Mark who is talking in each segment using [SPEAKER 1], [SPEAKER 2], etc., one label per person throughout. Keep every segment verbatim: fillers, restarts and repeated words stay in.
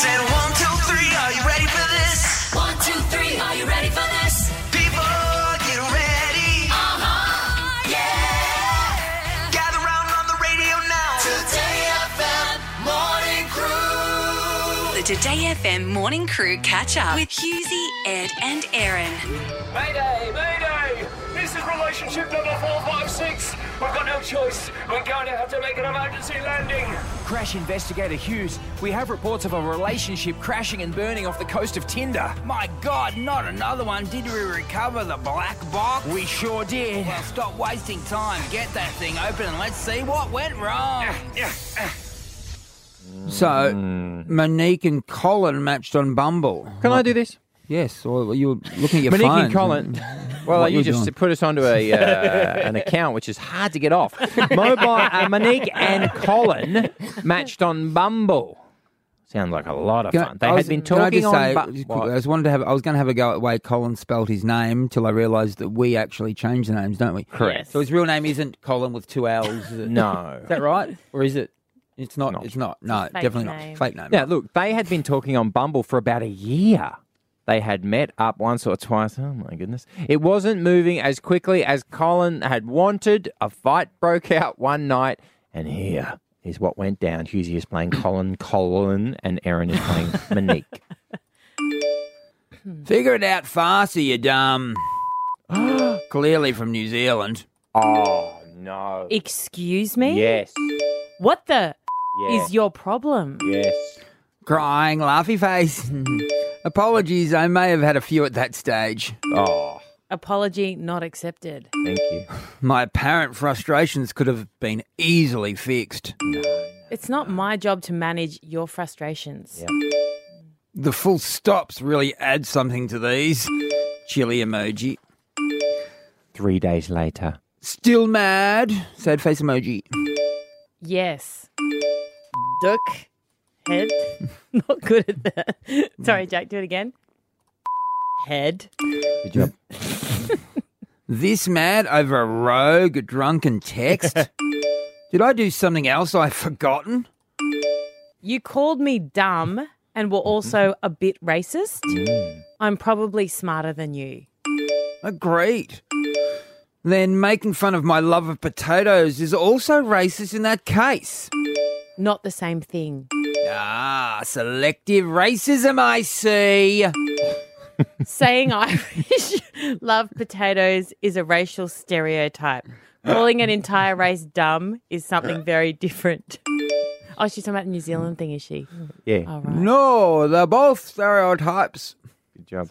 [SPEAKER 1] Said one, two, three, are you ready for this?
[SPEAKER 2] One, two, three, are you ready for this?
[SPEAKER 1] People, get ready.
[SPEAKER 2] Uh-huh, yeah.
[SPEAKER 1] Gather round on the radio now.
[SPEAKER 2] Today F M Morning Crew.
[SPEAKER 3] The Today F M Morning Crew catch up with Husey, Ed and Aaron.
[SPEAKER 4] Mayday, mayday! This is relationship number four five six. We've got no choice. We're going to have to make an emergency landing.
[SPEAKER 5] Crash investigator Hughes, we have reports of a relationship crashing and burning off the coast of Tinder.
[SPEAKER 6] My God, not another one. Did we recover the black box?
[SPEAKER 5] We sure did.
[SPEAKER 6] Well, stop wasting time. Get that thing open and let's see what went wrong. So, Monique and Colin matched on Bumble.
[SPEAKER 7] Can I do this?
[SPEAKER 6] Yes, or you were looking at your
[SPEAKER 7] Monique
[SPEAKER 6] phone.
[SPEAKER 7] and Colin. Well,
[SPEAKER 6] What
[SPEAKER 7] you
[SPEAKER 6] you
[SPEAKER 7] just
[SPEAKER 6] doing?
[SPEAKER 7] put us onto a uh, an account which is hard to get off. Mobile, uh, Monique and Colin matched on Bumble. Sounds like a lot of
[SPEAKER 6] Can I-
[SPEAKER 7] fun. They
[SPEAKER 6] I
[SPEAKER 7] had
[SPEAKER 6] was-
[SPEAKER 7] been
[SPEAKER 6] can I
[SPEAKER 7] talking
[SPEAKER 6] just
[SPEAKER 7] on.
[SPEAKER 6] say,
[SPEAKER 7] Bu-
[SPEAKER 6] just
[SPEAKER 7] what?
[SPEAKER 6] quickly, I just wanted to have. I was going to have a go at the way Colin spelt his name till I realised that we actually change the names, don't we?
[SPEAKER 7] Correct.
[SPEAKER 6] So his real name isn't Colin with two L's. Is it?
[SPEAKER 7] No.
[SPEAKER 6] Is that right? Or is it? It's not.
[SPEAKER 7] Not.
[SPEAKER 6] It's not. No,
[SPEAKER 8] Fake
[SPEAKER 6] definitely
[SPEAKER 8] name.
[SPEAKER 6] not. Fake name.
[SPEAKER 7] Now, look, they had been talking on Bumble for about a year. They had met up once or twice. Oh, my goodness. It wasn't moving as quickly as Colin had wanted. A fight broke out one night, and here is what went down. Husey is playing Colin, Colin, and Erin is playing Monique.
[SPEAKER 6] Figure it out faster, you dumb. Clearly from New Zealand.
[SPEAKER 7] Oh, no.
[SPEAKER 8] Excuse me?
[SPEAKER 7] Yes.
[SPEAKER 8] What the
[SPEAKER 7] Yes.
[SPEAKER 8] is your problem?
[SPEAKER 7] Yes.
[SPEAKER 6] Crying, laughy face. Apologies, I may have had a few at that stage.
[SPEAKER 7] Oh,
[SPEAKER 8] Apology not accepted.
[SPEAKER 7] thank you.
[SPEAKER 6] My apparent frustrations could have been easily fixed.
[SPEAKER 8] It's not my job to manage your frustrations.
[SPEAKER 7] Yeah.
[SPEAKER 6] The full stops really add something to these. Chilly emoji.
[SPEAKER 7] Three days later.
[SPEAKER 6] Still mad. Sad face emoji.
[SPEAKER 8] Yes. Duck. Head. Not good at that. Sorry, Jack, do it again. Head.
[SPEAKER 7] Good job.
[SPEAKER 6] This mad over a rogue drunken text. Did I do something else I've forgotten?
[SPEAKER 8] You called me dumb and were also a bit racist. I'm probably smarter than you.
[SPEAKER 6] Agreed. Then making fun of my love of potatoes is also racist in that case.
[SPEAKER 8] Not the same thing.
[SPEAKER 6] Ah, selective racism, I see.
[SPEAKER 8] Saying Irish love potatoes is a racial stereotype. Calling an entire race dumb is something very different. Oh, she's talking about the New Zealand thing, is she?
[SPEAKER 7] Yeah.
[SPEAKER 8] All right.
[SPEAKER 6] No, they're both stereotypes.
[SPEAKER 7] Good job.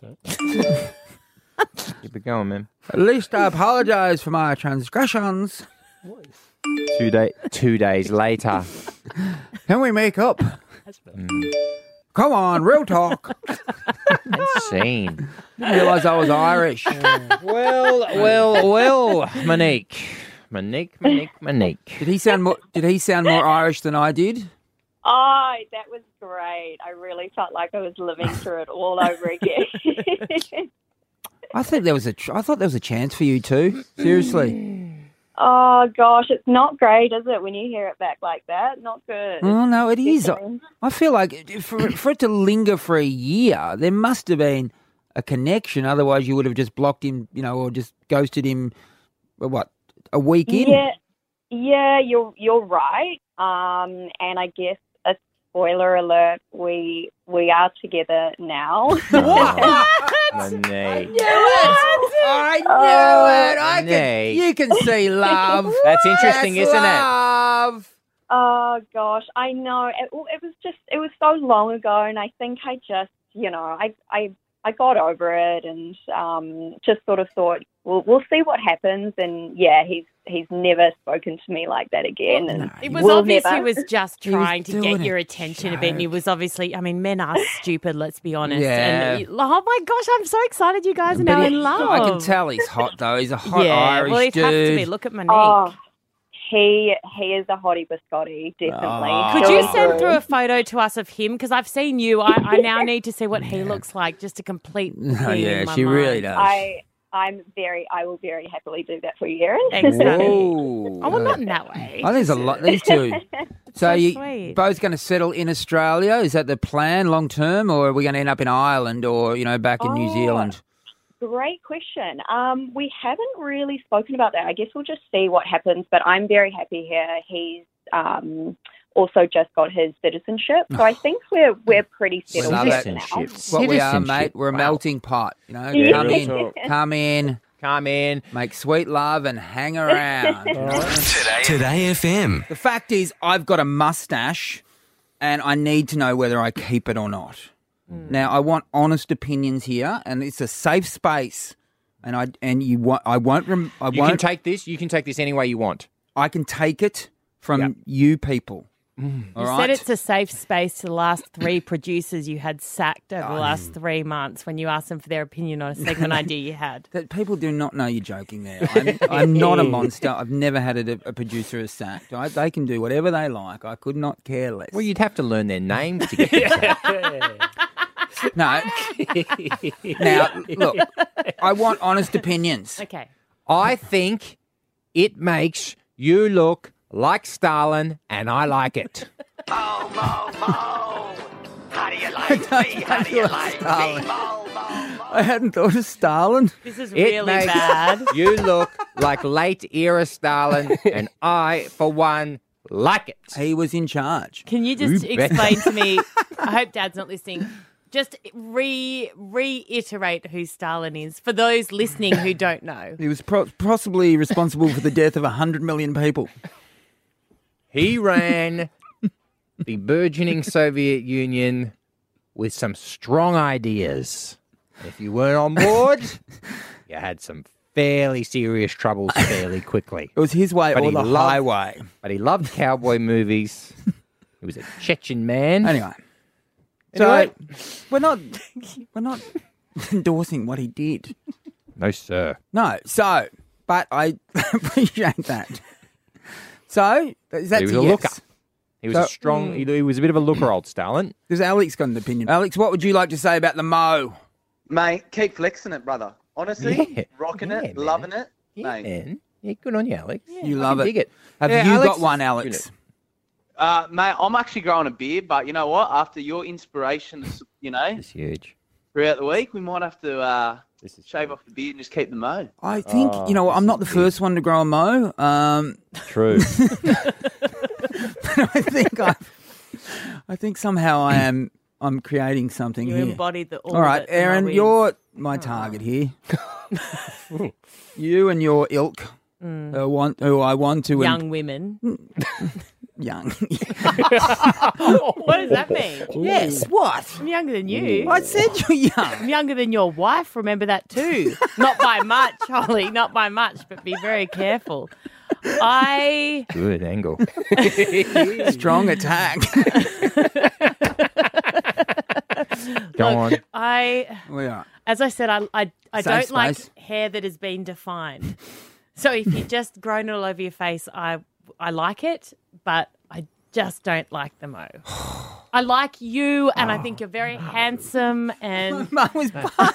[SPEAKER 7] Keep it going, man.
[SPEAKER 6] At least I apologise for my transgressions.
[SPEAKER 7] Two day, two days later.
[SPEAKER 6] Can we make up? Come on, real talk.
[SPEAKER 7] Scene.
[SPEAKER 6] Didn't realise I was Irish.
[SPEAKER 7] Well, well, well, Monique. Monique, Monique, Monique.
[SPEAKER 6] Did he sound more? Did he sound more Irish than I did?
[SPEAKER 9] Oh, that was great. I really felt like I was living through it all over again.
[SPEAKER 6] I think there was a. Ch- I thought there was a chance for you too. Seriously.
[SPEAKER 9] Oh, gosh, it's not great, is it, when you hear it back like that? Not good.
[SPEAKER 6] Oh no, it is.
[SPEAKER 9] Definitely.
[SPEAKER 6] I feel like it- for for it to linger for a year, there must have been a connection. Otherwise, you would have just blocked him, you know, or just ghosted him. uh, What, a week in?
[SPEAKER 9] Yeah, yeah, you're you're right. Um, and I guess a spoiler alert: we we are together now.
[SPEAKER 7] What? Monique.
[SPEAKER 6] I knew
[SPEAKER 9] Oh,
[SPEAKER 6] it. I can,
[SPEAKER 7] Nate.
[SPEAKER 6] you can see love.
[SPEAKER 7] That's interesting,
[SPEAKER 6] That's
[SPEAKER 7] isn't it?
[SPEAKER 6] love.
[SPEAKER 9] Oh gosh, I know. It, it was just it was so long ago, and I think I just you know I I I got over it and um, just sort of thought we'll we'll see what happens. And yeah, he's he's never spoken to me like that again. And
[SPEAKER 8] It was
[SPEAKER 9] we'll
[SPEAKER 8] obvious
[SPEAKER 9] never.
[SPEAKER 8] he was just
[SPEAKER 6] He was
[SPEAKER 8] trying to
[SPEAKER 6] doing
[SPEAKER 8] get
[SPEAKER 6] a
[SPEAKER 8] your attention a bit. And he was obviously, I mean, men are stupid, let's be honest.
[SPEAKER 6] Yeah.
[SPEAKER 8] And he- oh my gosh, I'm so excited you guys are
[SPEAKER 6] But
[SPEAKER 8] now
[SPEAKER 6] he-
[SPEAKER 8] in love.
[SPEAKER 6] I can tell he's hot though. He's a hot
[SPEAKER 8] yeah,
[SPEAKER 6] Irish
[SPEAKER 8] well, he'd
[SPEAKER 6] dude.
[SPEAKER 8] have to be. Look at Monique.
[SPEAKER 9] Oh, he he is a hottie biscotti, definitely.
[SPEAKER 6] Oh.
[SPEAKER 8] Could
[SPEAKER 9] Through
[SPEAKER 8] you
[SPEAKER 9] and
[SPEAKER 8] send through
[SPEAKER 9] through.
[SPEAKER 8] a photo to us of him? Because I've seen you. I, I now need to see what he looks like just to complete the
[SPEAKER 6] Oh,
[SPEAKER 8] thing
[SPEAKER 6] yeah,
[SPEAKER 8] in my
[SPEAKER 6] she really
[SPEAKER 8] mind.
[SPEAKER 6] does.
[SPEAKER 9] I I'm very I will very happily do that for you, Erin.
[SPEAKER 8] Thanks, honey.
[SPEAKER 6] Whoa.
[SPEAKER 8] Oh, well, not in that way.
[SPEAKER 6] I think there's a lot. These two. So,
[SPEAKER 8] so
[SPEAKER 6] you
[SPEAKER 8] sweet.
[SPEAKER 6] both going to settle in Australia? Is that the plan long term, or are we going to end up in Ireland or you know back in New
[SPEAKER 9] Oh.
[SPEAKER 6] Zealand?
[SPEAKER 9] Great question. Um, we haven't really spoken about that. I guess we'll just see what happens, but I'm very happy here. He's um, also just got his citizenship, so I think we're we're pretty settled
[SPEAKER 6] love
[SPEAKER 9] here
[SPEAKER 6] that.
[SPEAKER 9] now.
[SPEAKER 7] Citizenship.
[SPEAKER 6] What we are,
[SPEAKER 7] Citizenship.
[SPEAKER 6] mate. We're a
[SPEAKER 7] Wow.
[SPEAKER 6] melting pot. You know,
[SPEAKER 9] Yeah.
[SPEAKER 6] come
[SPEAKER 7] Real
[SPEAKER 6] in,
[SPEAKER 7] talk.
[SPEAKER 6] come in,
[SPEAKER 7] Come in.
[SPEAKER 6] make sweet love, and hang around. you know?
[SPEAKER 1] Today,
[SPEAKER 10] Today F M.
[SPEAKER 6] The fact is, I've got a mustache, and I need to know whether I keep it or not. Now, I want honest opinions here, and it's a safe space. And I and you want I won't rem, I
[SPEAKER 7] You
[SPEAKER 6] won't
[SPEAKER 7] can take this. You can take this any way you want.
[SPEAKER 6] I can take it from
[SPEAKER 7] Yep.
[SPEAKER 6] you people. All
[SPEAKER 8] You
[SPEAKER 6] right.
[SPEAKER 8] said it's a safe space to the last three producers you had sacked over the last three months when you asked them for their opinion on a segment idea you had.
[SPEAKER 6] That people do not know you're joking there. I'm, I'm not a monster. I've never had a, a producer as sacked. I, they can do whatever they like. I could not care less.
[SPEAKER 7] Well, you'd have to learn their names to get this.
[SPEAKER 6] No. Now, look, I want honest opinions.
[SPEAKER 8] Okay.
[SPEAKER 7] I think it makes you look like Stalin, and I like it.
[SPEAKER 1] Mo, mo, mo. How do you like me? How do you like me? Mo, mo, mo.
[SPEAKER 6] I hadn't thought of Stalin.
[SPEAKER 8] This is
[SPEAKER 7] It
[SPEAKER 8] really
[SPEAKER 7] makes
[SPEAKER 8] bad.
[SPEAKER 7] you look like late era Stalin, and I, for one, like it.
[SPEAKER 6] He was in charge.
[SPEAKER 8] Can you just
[SPEAKER 7] You bet.
[SPEAKER 8] explain to me? I hope Dad's not listening. Just re reiterate who Stalin is for those listening who don't know.
[SPEAKER 6] He was pro- possibly responsible for the death of one hundred million people.
[SPEAKER 7] He ran the burgeoning Soviet Union with some strong ideas. If you weren't on board, you had some fairly serious troubles fairly quickly.
[SPEAKER 6] It was his way
[SPEAKER 7] But
[SPEAKER 6] or
[SPEAKER 7] he
[SPEAKER 6] the
[SPEAKER 7] loved-
[SPEAKER 6] highway.
[SPEAKER 7] But he loved cowboy movies. He was a Chechen man.
[SPEAKER 6] Anyway. So
[SPEAKER 7] Anyway.
[SPEAKER 6] we're not we're not endorsing what he did.
[SPEAKER 7] No, sir.
[SPEAKER 6] No. So, but I appreciate that. So is that
[SPEAKER 7] He was
[SPEAKER 6] a
[SPEAKER 7] a
[SPEAKER 6] yes?
[SPEAKER 7] looker. He was
[SPEAKER 6] So-
[SPEAKER 7] a strong, he, he was a bit of a looker, old Stalin.
[SPEAKER 6] Does Alex got an opinion? Alex, what would you like to say about the Mo?
[SPEAKER 11] Mate, keep flexing it, brother. Honestly,
[SPEAKER 7] Yeah.
[SPEAKER 11] rocking
[SPEAKER 7] Yeah,
[SPEAKER 11] it,
[SPEAKER 7] man.
[SPEAKER 11] loving it,
[SPEAKER 7] Yeah,
[SPEAKER 11] mate.
[SPEAKER 7] man. Yeah, good on you, Alex.
[SPEAKER 6] You
[SPEAKER 7] I
[SPEAKER 6] love
[SPEAKER 7] can
[SPEAKER 6] it.
[SPEAKER 7] dig it.
[SPEAKER 6] Have
[SPEAKER 7] Yeah,
[SPEAKER 6] you
[SPEAKER 7] Alex
[SPEAKER 6] got one,
[SPEAKER 7] is
[SPEAKER 6] Alex?
[SPEAKER 11] Uh, mate, I'm actually growing a beard, but you know what? After your inspirations, you know,
[SPEAKER 7] It's huge.
[SPEAKER 11] throughout the week, we might have to uh,
[SPEAKER 7] This is
[SPEAKER 11] shave off the beard and just keep the mo.
[SPEAKER 6] I think
[SPEAKER 7] Oh,
[SPEAKER 6] you know
[SPEAKER 7] this
[SPEAKER 6] I'm not the
[SPEAKER 7] is big.
[SPEAKER 6] first one to grow a Mo. Um,
[SPEAKER 7] True.
[SPEAKER 6] I think I, I think somehow I am. I'm creating something
[SPEAKER 8] You
[SPEAKER 6] here.
[SPEAKER 8] embodied the all
[SPEAKER 6] All right,
[SPEAKER 8] that the
[SPEAKER 6] Aaron,
[SPEAKER 8] Mo is.
[SPEAKER 6] you're my target here. You and your ilk, who, want, who I want to
[SPEAKER 8] young women.
[SPEAKER 6] young.
[SPEAKER 8] What does that mean?
[SPEAKER 6] Yes, what?
[SPEAKER 8] I'm younger than you.
[SPEAKER 6] I said you're young.
[SPEAKER 8] I'm younger than your wife. Remember that too. Not by much, Holly. Not by much, but be very careful. I
[SPEAKER 7] Good angle.
[SPEAKER 6] Strong attack.
[SPEAKER 7] Go on.
[SPEAKER 8] I
[SPEAKER 6] We are.
[SPEAKER 8] as I said, I I, I
[SPEAKER 6] Safe
[SPEAKER 8] don't like
[SPEAKER 6] space.
[SPEAKER 8] hair that has been defined. So if you just grown it all over your face, I I like it, but I just don't like the mo. I like you, and I think you're very handsome, and
[SPEAKER 6] Mum was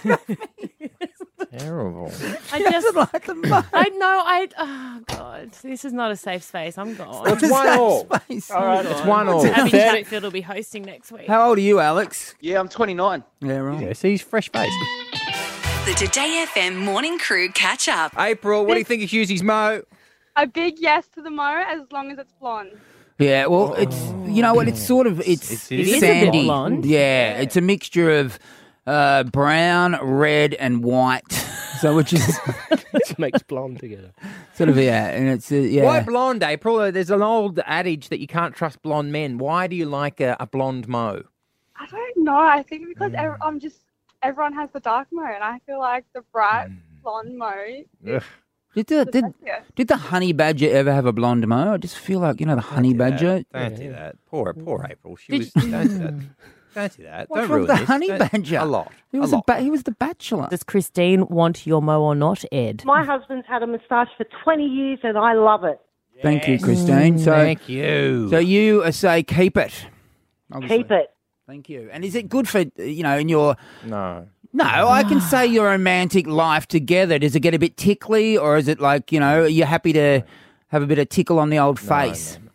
[SPEAKER 7] Terrible.
[SPEAKER 8] I just
[SPEAKER 6] like the Mo.
[SPEAKER 8] I know I oh god, this is not a safe space. I'm gone.
[SPEAKER 7] It's one all.
[SPEAKER 6] Space.
[SPEAKER 7] All right, it's one all.
[SPEAKER 8] Abby Chatfield will be hosting next week.
[SPEAKER 6] How old are you, Alex?
[SPEAKER 11] Yeah, I'm twenty-nine.
[SPEAKER 6] Yeah, right.
[SPEAKER 7] Yeah, see, he's fresh faced.
[SPEAKER 3] The Today F M Morning Crew catch up.
[SPEAKER 7] April, what do you think of Hughesy's Mo?
[SPEAKER 12] A big yes to the mo as long as it's blonde.
[SPEAKER 6] Yeah, well, it's you know what? It's sort of it's,
[SPEAKER 7] It's-
[SPEAKER 8] it is a bit
[SPEAKER 6] sandy.
[SPEAKER 8] blonde.
[SPEAKER 6] Yeah, it's a mixture of uh, brown, red, and white. So which is
[SPEAKER 13] Makes blonde together.
[SPEAKER 6] sort of yeah, and it's uh, yeah.
[SPEAKER 7] Why blonde, April? Uh, There's an old adage that you can't trust blonde men. Why do you like a, a blonde Mo?
[SPEAKER 12] I don't know. I think because ev- I'm just everyone has the dark mo, and I feel like the bright blonde mo.
[SPEAKER 7] Ugh.
[SPEAKER 6] Did the,
[SPEAKER 12] the
[SPEAKER 6] did,
[SPEAKER 12] sexiest.
[SPEAKER 6] did the honey badger ever have a blonde Mo? I just feel like you know the honey
[SPEAKER 7] do that.
[SPEAKER 6] badger.
[SPEAKER 7] Don't do that. Poor, poor April. She
[SPEAKER 6] Did
[SPEAKER 7] was.
[SPEAKER 6] you-
[SPEAKER 7] Don't do that. Don't do that.
[SPEAKER 6] What's
[SPEAKER 7] Don't
[SPEAKER 6] wrong
[SPEAKER 7] ruin
[SPEAKER 6] with the
[SPEAKER 7] this.
[SPEAKER 6] honey
[SPEAKER 7] Don't-
[SPEAKER 6] badger?
[SPEAKER 7] A lot.
[SPEAKER 6] He was
[SPEAKER 7] a
[SPEAKER 6] a
[SPEAKER 7] lot.
[SPEAKER 6] ba- he was the bachelor.
[SPEAKER 8] Does Christine want your mo or not, Ed?
[SPEAKER 14] My husband's had a moustache for twenty years and I love it.
[SPEAKER 6] Thank you, Christine. So
[SPEAKER 7] Thank you.
[SPEAKER 6] so you uh, say keep it. Obviously.
[SPEAKER 14] Keep it.
[SPEAKER 6] Thank you. And is it good for you know in your
[SPEAKER 7] no.
[SPEAKER 6] No, I can say your romantic life together. Does it get a bit tickly, or is it like you know? Are you happy to have a bit of tickle on the old face?
[SPEAKER 7] No,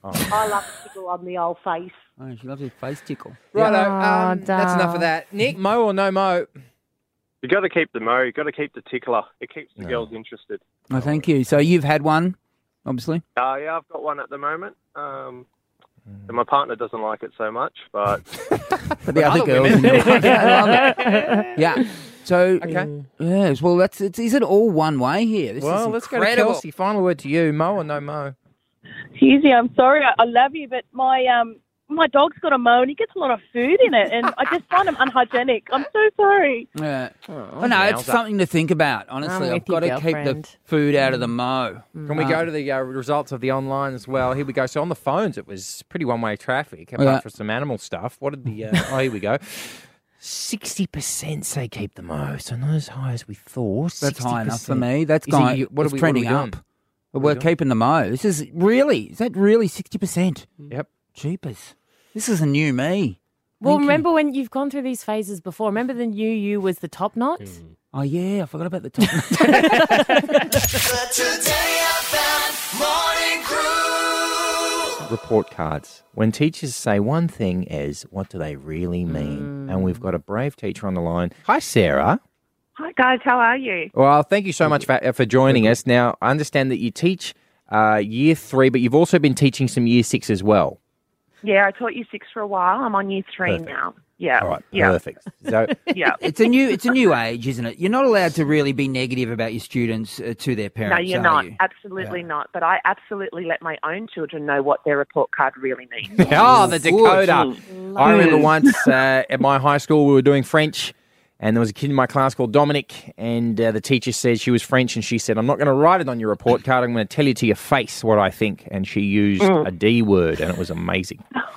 [SPEAKER 14] I love to tickle on the old face.
[SPEAKER 6] Oh, she loves his face tickle.
[SPEAKER 7] Righto,
[SPEAKER 8] Oh,
[SPEAKER 7] um, that's enough of
[SPEAKER 8] duh.
[SPEAKER 7] that. Nick, Mo or no Mo?
[SPEAKER 10] You got to keep the mo. You got to keep the tickler. It keeps the girls interested.
[SPEAKER 6] Oh, thank you. So you've had one, obviously.
[SPEAKER 10] Uh, yeah, I've got one at the moment. Um, and my partner doesn't like it so much, but
[SPEAKER 6] But the other girls, in your life, I love it. Yeah. So
[SPEAKER 7] Okay.
[SPEAKER 6] yes. Well, that's it's. Is it all one way here? This
[SPEAKER 7] Well,
[SPEAKER 6] is
[SPEAKER 7] let's go to
[SPEAKER 6] incredible.
[SPEAKER 7] Kelsey. Final word to you, Mo or no Mo?
[SPEAKER 15] Hughesy, I'm sorry, I, I love you, but my um my dog's got a mow and he gets a lot of food in it, and I just find him unhygienic. I'm so sorry.
[SPEAKER 6] Yeah. Well, no, it's
[SPEAKER 7] Wowza.
[SPEAKER 6] something to think about. Honestly,
[SPEAKER 8] I'm
[SPEAKER 6] I've
[SPEAKER 8] with
[SPEAKER 6] got
[SPEAKER 8] you,
[SPEAKER 6] to keep the
[SPEAKER 8] girlfriend.
[SPEAKER 6] food out of the mo.
[SPEAKER 7] Can we go to the uh, results of the online as well? Here we go. So on the phones, it was pretty one-way traffic, apart
[SPEAKER 6] Yeah.
[SPEAKER 7] from some animal stuff. What did the... Uh, oh, here we go. sixty percent say keep the mo, so not as high as we thought.
[SPEAKER 6] That's high enough for
[SPEAKER 7] sixty percent.
[SPEAKER 6] me. That's
[SPEAKER 7] Is it
[SPEAKER 6] going.
[SPEAKER 7] you- what are
[SPEAKER 6] it's
[SPEAKER 7] we- what are we
[SPEAKER 6] trending
[SPEAKER 7] doing?
[SPEAKER 6] up.
[SPEAKER 7] What are
[SPEAKER 6] We're
[SPEAKER 7] we doing?
[SPEAKER 6] keeping the mo. This is really. Is that really sixty percent?
[SPEAKER 7] Yep.
[SPEAKER 6] Jeepers. This is a new me.
[SPEAKER 8] Well,
[SPEAKER 6] Thank you.
[SPEAKER 8] remember when you've gone through these phases before? Remember the new you was the top knot?
[SPEAKER 6] Oh yeah, I forgot about the top.
[SPEAKER 2] The Today F M Morning Crew.
[SPEAKER 7] Report cards. When teachers say one thing is, what do they really mean? And we've got a brave teacher on the line. Hi, Sarah.
[SPEAKER 16] Hi guys, how are you?
[SPEAKER 7] Well, thank you so much for, for joining us. Now, I understand that you teach uh, year three, but you've also been teaching some year six as well.
[SPEAKER 16] Yeah, I taught year six for a while. I'm on year three
[SPEAKER 7] Perfect.
[SPEAKER 16] now. Yeah.
[SPEAKER 7] All right,
[SPEAKER 16] yeah.
[SPEAKER 7] perfect. So,
[SPEAKER 16] Yeah.
[SPEAKER 6] It's a new. It's a new age, isn't it? You're not allowed to really be negative about your students uh, to their
[SPEAKER 16] No,
[SPEAKER 6] parents.
[SPEAKER 16] you're
[SPEAKER 6] are
[SPEAKER 16] not.
[SPEAKER 6] you?
[SPEAKER 16] Absolutely not. But I absolutely let my own children know what their report card really means.
[SPEAKER 7] oh, the
[SPEAKER 6] Good.
[SPEAKER 7] decoder.
[SPEAKER 16] Mm.
[SPEAKER 7] I remember once uh, at my high school, we were doing French, and there was a kid in my class called Dominic, and uh, the teacher said she was French, and she said, I'm not going to write it on your report card. I'm going to tell you to your face what I think. And she used
[SPEAKER 16] Mm.
[SPEAKER 7] a D word, and it was amazing.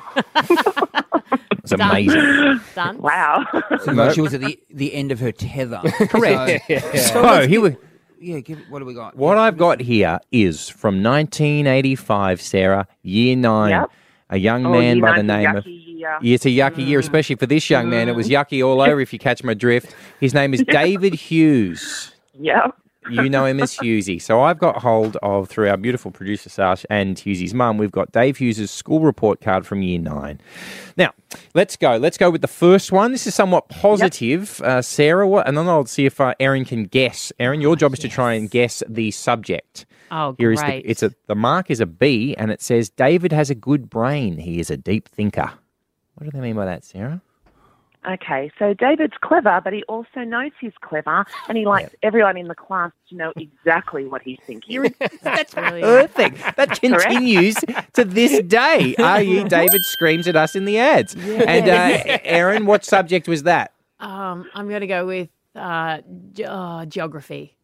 [SPEAKER 7] It was amazing.
[SPEAKER 8] Done.
[SPEAKER 16] Wow.
[SPEAKER 6] So well, she was at the the end of her tether.
[SPEAKER 7] Correct.
[SPEAKER 6] So,
[SPEAKER 7] So,
[SPEAKER 6] let's
[SPEAKER 7] here
[SPEAKER 6] give-
[SPEAKER 7] we,
[SPEAKER 6] yeah. Give, what do we got?
[SPEAKER 7] what I've got here is from nineteen eighty-five, Sarah, year nine.
[SPEAKER 16] Yep.
[SPEAKER 7] A young
[SPEAKER 16] Oh,
[SPEAKER 7] man
[SPEAKER 16] year
[SPEAKER 7] by the
[SPEAKER 16] nine's a
[SPEAKER 7] name of...
[SPEAKER 16] yucky year.
[SPEAKER 7] Yeah, it's a yucky year, especially for this young man. It was yucky all over, if you catch my drift. His name is David Hughes.
[SPEAKER 16] Yep.
[SPEAKER 7] You know him as Hughesy. So I've got hold of, through our beautiful producer, Sash, and Hughesy's mum, we've got Dave Hughes' school report card from year nine. Now, let's go. Let's go with the first one. This is somewhat positive. Uh, Sarah, what, and then I'll see if uh, Erin can guess. Erin, your job is to try and guess the subject.
[SPEAKER 8] Oh,
[SPEAKER 7] Here is
[SPEAKER 8] great.
[SPEAKER 7] the, it's a, the mark is a B, and it says, David has a good brain. He is a deep thinker. What do they mean by that, Sarah?
[SPEAKER 16] Okay, so David's clever, but he also knows he's clever, and he likes everyone in the class to know exactly what he's thinking.
[SPEAKER 7] That's perfect. That continues to this day. R E David screams at us in the ads. And uh, Erin, what subject was that?
[SPEAKER 8] Um, I'm going to go with uh, ge- uh, geography.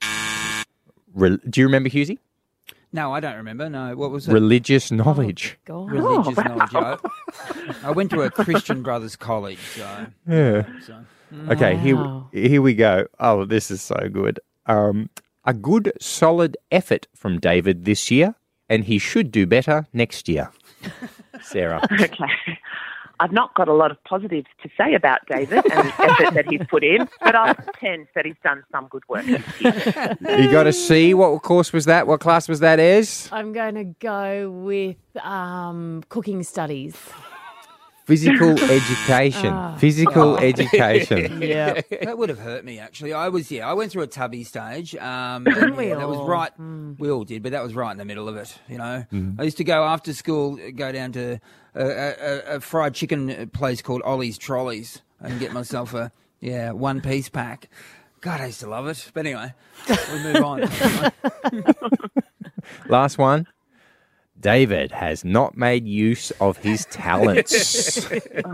[SPEAKER 7] Re- Do you remember, Hughesy?
[SPEAKER 6] No, I don't remember. No, what was it?
[SPEAKER 7] Religious knowledge.
[SPEAKER 8] God.
[SPEAKER 6] Religious
[SPEAKER 16] Oh,
[SPEAKER 6] knowledge. I, I went to a Christian Brothers college, so.
[SPEAKER 7] Yeah.
[SPEAKER 6] so.
[SPEAKER 7] Okay,
[SPEAKER 8] Wow.
[SPEAKER 7] here, here we go. Oh, this is so good. Um, a good, solid effort from David this year, and he should do better next year. Sarah.
[SPEAKER 16] Okay. I've not got a lot of positives to say about David and the effort that he's put in, but I'll pretend that he's done some good work this year.
[SPEAKER 7] You got to see what course was that? What class was that, Ez?
[SPEAKER 8] I'm going to go with um, cooking studies.
[SPEAKER 7] Physical education.
[SPEAKER 8] Ah.
[SPEAKER 7] Physical
[SPEAKER 6] Oh.
[SPEAKER 7] education.
[SPEAKER 8] Yeah.
[SPEAKER 6] That would have hurt me, actually. I was, yeah, I went through a tubby stage. Um, and,
[SPEAKER 8] We
[SPEAKER 6] yeah, that was
[SPEAKER 8] all?
[SPEAKER 6] right.
[SPEAKER 8] Mm.
[SPEAKER 6] We all did, but that was right in the middle of it, you know.
[SPEAKER 7] Mm-hmm.
[SPEAKER 6] I used to go after school, go down to a, a, a fried chicken place called Ollie's Trolleys and get myself a, yeah, one-piece pack. God, I used to love it. But anyway, we move on.
[SPEAKER 7] Last one. David has not made use of his talents.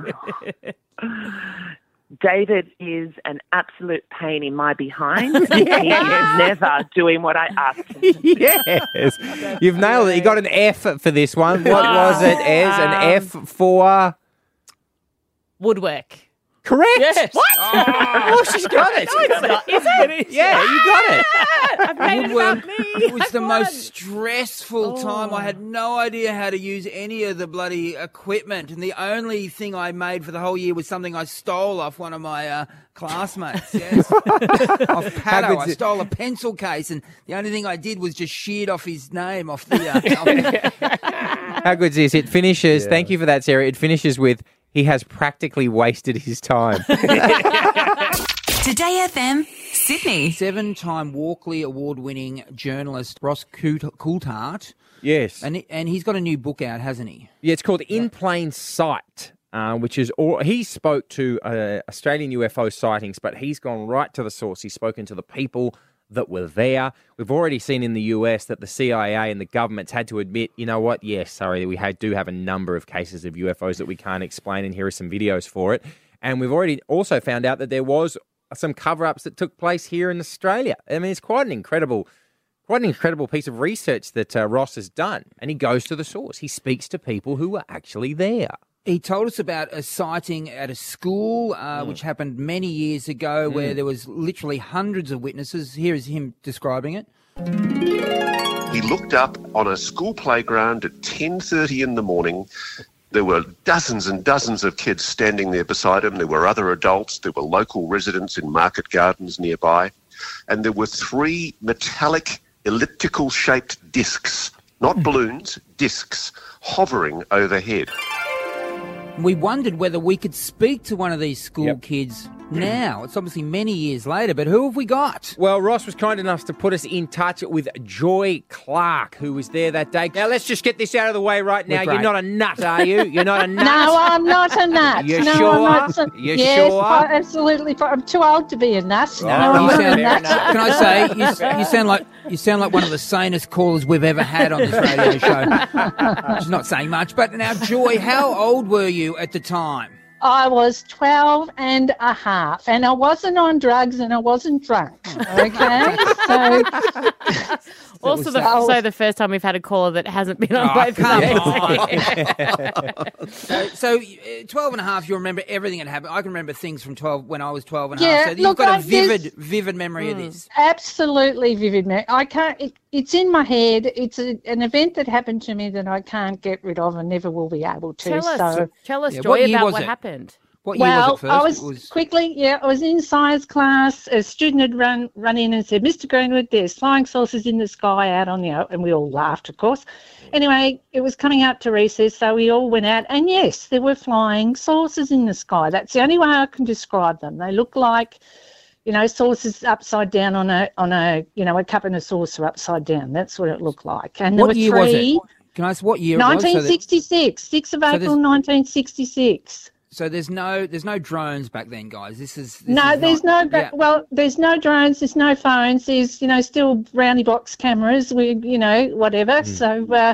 [SPEAKER 16] David is an absolute pain in my behind. He is never doing what I asked him.
[SPEAKER 7] Yes. You've nailed it. You got an F for this one. What was it, Ez? An
[SPEAKER 8] Um,
[SPEAKER 7] F for...
[SPEAKER 8] Woodwork.
[SPEAKER 7] Correct.
[SPEAKER 8] Yes.
[SPEAKER 7] What? Oh, she's got it.
[SPEAKER 8] No, it's not. Is it?
[SPEAKER 7] Yeah, you got it.
[SPEAKER 8] I've made it about me.
[SPEAKER 6] It was
[SPEAKER 8] I've
[SPEAKER 6] the
[SPEAKER 8] won.
[SPEAKER 6] most stressful time. I had no idea how to use any of the bloody equipment, and the only thing I made for the whole year was something I stole off one of my uh, classmates. Yes, off Paddo.
[SPEAKER 7] good's
[SPEAKER 6] I
[SPEAKER 7] it-
[SPEAKER 6] stole a pencil case, and the only thing I did was just sheared off his name off the. Uh, off the
[SPEAKER 7] How good is this? It finishes, thank you for that, Sarah. It finishes with, he has practically wasted his time.
[SPEAKER 3] Today F M, Sydney.
[SPEAKER 6] Seven-time Walkley Award-winning journalist Ross Coult- Coulthart.
[SPEAKER 7] Yes.
[SPEAKER 6] And, he, and he's got a new book out, hasn't he?
[SPEAKER 7] Yeah, it's called In Plain Sight, uh, which is, all, he spoke to uh, Australian U F O sightings, but he's gone right to the source. He's spoken to the people that were there. We've already seen in the U S that the C I A and the government's had to admit, you know what, yes, sorry, we had, do have a number of cases of U F Os that we can't explain, and here are some videos for it. And we've already also found out that there was some cover-ups that took place here in Australia. I mean, it's quite an incredible, quite an incredible piece of research that uh, Ross has done. And he goes to the source. He speaks to people who were actually there.
[SPEAKER 6] He told us about a sighting at a school, uh,
[SPEAKER 7] Mm.
[SPEAKER 6] which happened many years ago,
[SPEAKER 7] Mm.
[SPEAKER 6] where there was literally hundreds of witnesses. Here is him describing it.
[SPEAKER 17] He looked up on a school playground at ten thirty in the morning. There were dozens and dozens of kids standing there beside him. There were other adults. There were local residents in market gardens nearby. And there were three metallic elliptical-shaped discs, not balloons, discs, hovering overhead.
[SPEAKER 6] We wondered whether we could speak to one of these school
[SPEAKER 7] Yep.
[SPEAKER 6] kids now. It's obviously many years later, but who have we got?
[SPEAKER 7] Well, Ross was kind enough to put us in touch with Joy Clark, who was there that day. Now, let's just get this out of the way right now.
[SPEAKER 6] We're
[SPEAKER 7] You're
[SPEAKER 6] great.
[SPEAKER 7] not a nut, are you? You're not a nut?
[SPEAKER 14] No, I'm not a nut.
[SPEAKER 7] You
[SPEAKER 14] no,
[SPEAKER 7] sure?
[SPEAKER 14] I'm not some-
[SPEAKER 7] You
[SPEAKER 14] yes,
[SPEAKER 7] sure?
[SPEAKER 14] I- absolutely. I'm too old to be a nut. No,
[SPEAKER 6] No,
[SPEAKER 14] I'm
[SPEAKER 6] you
[SPEAKER 14] not a
[SPEAKER 6] sound,
[SPEAKER 14] nut.
[SPEAKER 6] can I say you, s- you sound like you sound like one of the sanest callers we've ever had on this radio show. Which is not saying much, but now, Joy, how old were you at the time?
[SPEAKER 14] I was twelve and a half, and I wasn't on drugs and I wasn't drunk. Okay, so
[SPEAKER 8] Also, the,
[SPEAKER 14] Oh.
[SPEAKER 8] so the first time we've had a caller that hasn't been on
[SPEAKER 6] Oh,
[SPEAKER 8] both
[SPEAKER 6] come
[SPEAKER 8] days.
[SPEAKER 6] So, so uh, twelve and a half, you remember everything that happened. I can remember things from twelve when I was twelve and a half.
[SPEAKER 14] Yeah,
[SPEAKER 6] So you've
[SPEAKER 14] look,
[SPEAKER 6] got a
[SPEAKER 14] I- there's-
[SPEAKER 6] vivid, vivid memory of this.
[SPEAKER 14] absolutely vivid. me- I can't. It, it's in my head. It's a, an event that happened to me that I can't get rid of and never will be able to.
[SPEAKER 8] Tell us,
[SPEAKER 14] so.
[SPEAKER 8] tell us,
[SPEAKER 6] Yeah,
[SPEAKER 8] Joy,
[SPEAKER 6] what year
[SPEAKER 8] about
[SPEAKER 6] was
[SPEAKER 8] what
[SPEAKER 6] it?
[SPEAKER 8] happened.
[SPEAKER 6] What year
[SPEAKER 14] well,
[SPEAKER 6] was it first?
[SPEAKER 14] I was,
[SPEAKER 6] It was-
[SPEAKER 14] quickly, yeah, I was in science class. A student had run run in and said, "Mister Greenwood, there's flying saucers in the sky out on the," and we all laughed, of course. Anyway, it was coming up to recess, so we all went out, and yes, there were flying saucers in the sky. That's the only way I can describe them. They look like, you know, saucers upside down on a on a you know a cup and a saucer upside down. That's what it looked like. And there
[SPEAKER 6] What
[SPEAKER 14] were
[SPEAKER 6] year
[SPEAKER 14] three.
[SPEAKER 6] was it? Can I ask what year it was? So that-
[SPEAKER 14] nineteen sixty-six, sixth of
[SPEAKER 6] So
[SPEAKER 14] April,
[SPEAKER 6] there's-
[SPEAKER 14] nineteen sixty-six.
[SPEAKER 6] So there's no there's no drones back then, guys. This is this
[SPEAKER 14] No,
[SPEAKER 6] is
[SPEAKER 14] there's
[SPEAKER 6] not,
[SPEAKER 14] no
[SPEAKER 6] yeah.
[SPEAKER 14] well, there's no drones, there's no phones, there's you know still brownie box cameras, we you know whatever. So uh,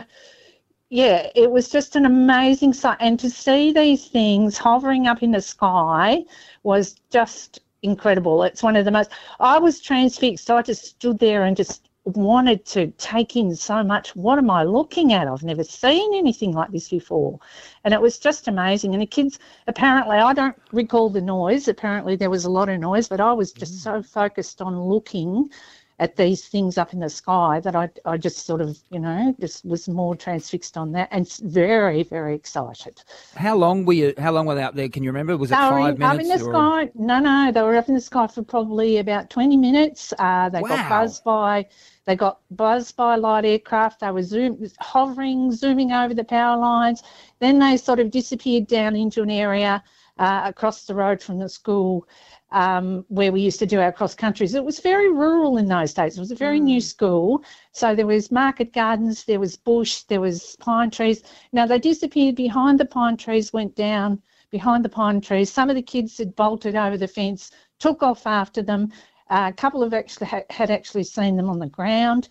[SPEAKER 14] yeah, it was just an amazing sight, and to see these things hovering up in the sky was just incredible. It's one of the most. I was transfixed. I just stood there and just wanted to take in so much. What am I looking at? I've never seen anything like this before. And it was just amazing. And the kids, apparently, I don't recall the noise. Apparently there was a lot of noise, but I was just so focused on looking at these things up in the sky that I, I just sort of, you know, just was more transfixed on that and very, very excited.
[SPEAKER 6] How long were you? How long were they up there? Can you remember? Was it
[SPEAKER 14] They were
[SPEAKER 6] five
[SPEAKER 14] in, up
[SPEAKER 6] minutes?
[SPEAKER 14] in the
[SPEAKER 6] or-
[SPEAKER 14] sky. No, no, they were up in the sky for probably about twenty minutes. Uh, they
[SPEAKER 6] Wow.
[SPEAKER 14] got buzzed by, they got buzzed by light aircraft. They were zoom, hovering, zooming over the power lines. Then they sort of disappeared down into an area uh, across the road from the school um, where we used to do our cross countries. It was very rural in those days. It was a very new school. So there was market gardens, there was bush, there was pine trees. Now they disappeared behind the pine trees, went down behind the pine trees. Some of the kids had bolted over the fence, took off after them. Uh, a couple of actually ha- had actually seen them on the ground,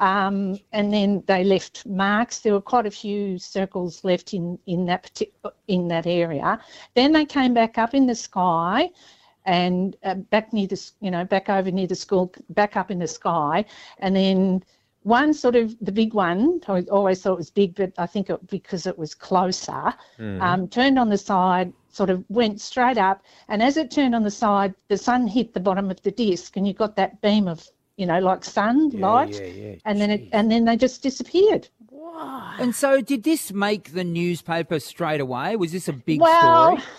[SPEAKER 14] um, and then they left marks. There were quite a few circles left in in that partic- in that area. Then they came back up in the sky, and uh, back near the you know back over near the school, back up in the sky, and then. One sort of, the big one, I always thought it was big, but I think it, because it was closer,
[SPEAKER 18] Mhm.
[SPEAKER 14] um, turned on the side, sort of went straight up, and as it turned on the side, the sun hit the bottom of the disc, and you got that beam of, you know, like sun light,
[SPEAKER 6] yeah, yeah.
[SPEAKER 14] and then it, and then they just disappeared.
[SPEAKER 6] And so, did this make the newspaper straight away? Was this a big
[SPEAKER 14] well,
[SPEAKER 6] story?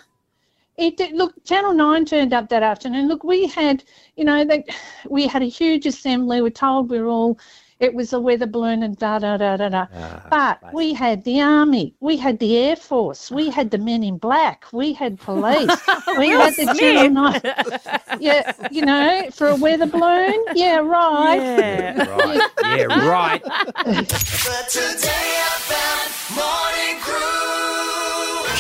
[SPEAKER 14] It did, look, Channel nine turned up that afternoon. Look, we had, you know, they, we had a huge assembly. We're told we we're all, it was a weather balloon and da da da da da.
[SPEAKER 7] Ah,
[SPEAKER 14] but we had the army, we had the Air Force, we had the Men in Black, we had police, we
[SPEAKER 8] Will
[SPEAKER 14] had the General
[SPEAKER 8] Smith.
[SPEAKER 14] Night. Yeah, you know, for a weather balloon. Yeah, right.
[SPEAKER 8] Yeah.
[SPEAKER 7] Right. Yeah, right.
[SPEAKER 2] The Today F M Morning Crew.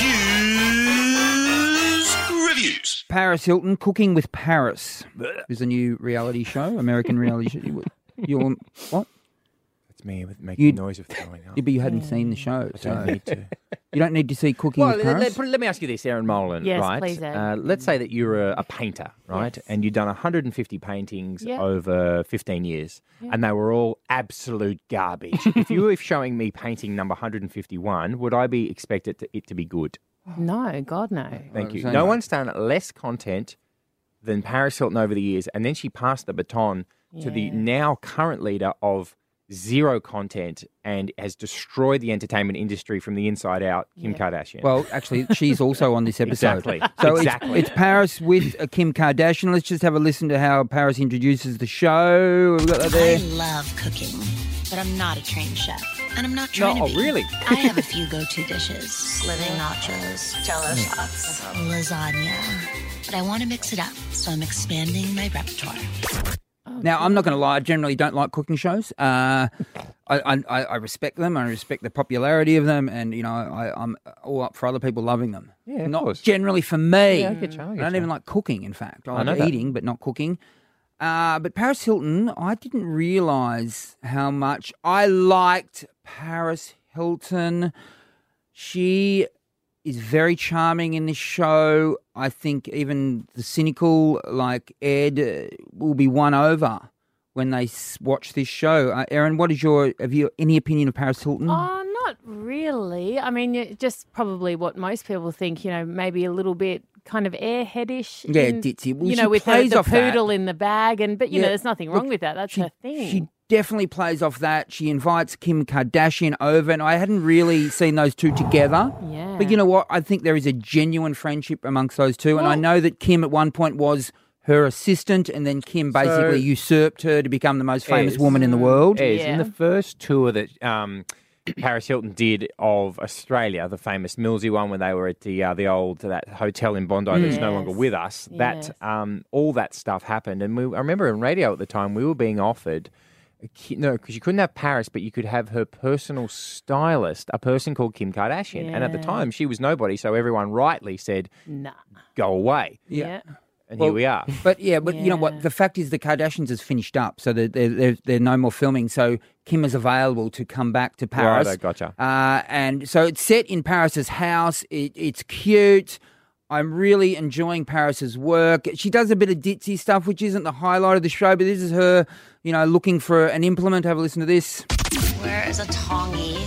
[SPEAKER 17] Hughes Reviews.
[SPEAKER 6] Paris Hilton, Cooking with Paris is a new reality show, American reality show. You're, what?
[SPEAKER 7] It's me with making
[SPEAKER 6] You-
[SPEAKER 7] noise of throwing up.
[SPEAKER 6] Yeah, but you hadn't seen the show.
[SPEAKER 7] I
[SPEAKER 6] so
[SPEAKER 7] don't need to.
[SPEAKER 6] You don't need to see Cooking
[SPEAKER 7] Well,
[SPEAKER 6] with
[SPEAKER 7] let,
[SPEAKER 6] Paris.
[SPEAKER 7] let- let me ask you this, Aaron Molan,
[SPEAKER 8] Yes,
[SPEAKER 7] right?
[SPEAKER 8] please, Ed.
[SPEAKER 7] Uh, let's say that you're a, a painter, right?
[SPEAKER 8] Yes.
[SPEAKER 7] And you've done one hundred fifty paintings
[SPEAKER 8] Yeah.
[SPEAKER 7] over fifteen years,
[SPEAKER 8] Yeah.
[SPEAKER 7] and they were all absolute garbage. If you were showing me painting number one hundred fifty-one, would I be expected to, it to be good?
[SPEAKER 8] No, God, no.
[SPEAKER 7] Thank you.
[SPEAKER 6] saying
[SPEAKER 7] No
[SPEAKER 6] that.
[SPEAKER 7] one's done less content than Paris Hilton over the years, and then she passed the baton to the
[SPEAKER 8] Yeah.
[SPEAKER 7] now current leader of zero content and has destroyed the entertainment industry from the inside out, Kim Kardashian.
[SPEAKER 6] Well, actually, she's also on this episode.
[SPEAKER 7] Exactly.
[SPEAKER 6] So
[SPEAKER 7] Exactly.
[SPEAKER 6] It's, it's Paris with uh, Kim Kardashian. Let's just have a listen to how Paris introduces the show. We've got that
[SPEAKER 18] I
[SPEAKER 6] there.
[SPEAKER 18] love cooking, but I'm not a trained chef. And I'm not trying
[SPEAKER 7] No,
[SPEAKER 18] to
[SPEAKER 7] oh,
[SPEAKER 18] be.
[SPEAKER 7] really?
[SPEAKER 18] I have a few go-to dishes. Living nachos, jello shots, lasagna. But I want to mix it up, so I'm expanding my repertoire.
[SPEAKER 6] Now, I'm not going to lie. I generally don't like cooking shows. Uh, I, I, I respect them. I respect the popularity of them, and you know, I, I'm all up for other people loving them.
[SPEAKER 7] Yeah, of
[SPEAKER 6] not
[SPEAKER 7] course.
[SPEAKER 6] generally for me.
[SPEAKER 7] Yeah, I get you, I get
[SPEAKER 6] don't
[SPEAKER 7] you.
[SPEAKER 6] even like cooking. In fact, I
[SPEAKER 7] I know
[SPEAKER 6] like
[SPEAKER 7] that.
[SPEAKER 6] eating, but not cooking. Uh, but Paris Hilton, I didn't realise how much I liked Paris Hilton. She is very charming in this show. I think even the cynical like Ed uh, will be won over when they s- watch this show. Uh, Erin, what is your have you any opinion of Paris Hilton?
[SPEAKER 8] Oh, not really. I mean, it- just probably what most people think, you know, maybe a little bit kind of airheadish.
[SPEAKER 6] Yeah,
[SPEAKER 8] in-
[SPEAKER 6] ditzy. Well,
[SPEAKER 8] you
[SPEAKER 6] she
[SPEAKER 8] know, with the,
[SPEAKER 6] plays
[SPEAKER 8] the
[SPEAKER 6] off that.
[SPEAKER 8] poodle in the bag. and But, you know,
[SPEAKER 6] Yeah,
[SPEAKER 8] there's nothing wrong
[SPEAKER 6] look,
[SPEAKER 8] with that. That's her thing.
[SPEAKER 6] She definitely plays off that. She invites Kim Kardashian over, and I hadn't really seen those two together.
[SPEAKER 8] Yeah.
[SPEAKER 6] But you know what? I think there is a genuine friendship amongst those two, and I
[SPEAKER 8] Well-
[SPEAKER 6] know that Kim at one point was her assistant, and then Kim basically
[SPEAKER 7] So-
[SPEAKER 6] usurped her to become the most famous
[SPEAKER 7] Ez,
[SPEAKER 6] woman in the world.
[SPEAKER 7] Ez,
[SPEAKER 8] Yeah.
[SPEAKER 7] in the first tour that um, Paris Hilton did of Australia, the famous Millsy one, where they were at the uh, the old that hotel in Bondi that's no longer
[SPEAKER 8] Yes.
[SPEAKER 7] with us. That
[SPEAKER 8] Yes.
[SPEAKER 7] um, all that stuff happened, and we, I remember in radio at the time we were being offered. a ki- No, because you couldn't have Paris, but you could have her personal stylist, a person called Kim Kardashian. And at the
[SPEAKER 8] Yeah.
[SPEAKER 7] time, she was nobody, so everyone rightly said,
[SPEAKER 8] Nah.
[SPEAKER 7] "Go away."
[SPEAKER 8] Yeah.
[SPEAKER 7] And
[SPEAKER 6] Well,
[SPEAKER 7] here we are.
[SPEAKER 6] But yeah, but you know what?
[SPEAKER 8] Yeah.
[SPEAKER 6] The fact is, the Kardashians has finished up, so they're, they're, they're, they're no more filming. So Kim is available to come back to Paris.
[SPEAKER 7] Righto, gotcha.
[SPEAKER 6] Uh, and so it's set in Paris's house. It, it's cute. I'm really enjoying Paris's work. She does a bit of ditzy stuff, which isn't the highlight of the show, but this is her, you know, looking for an implement. Have a listen to this.
[SPEAKER 18] Where is a tongy?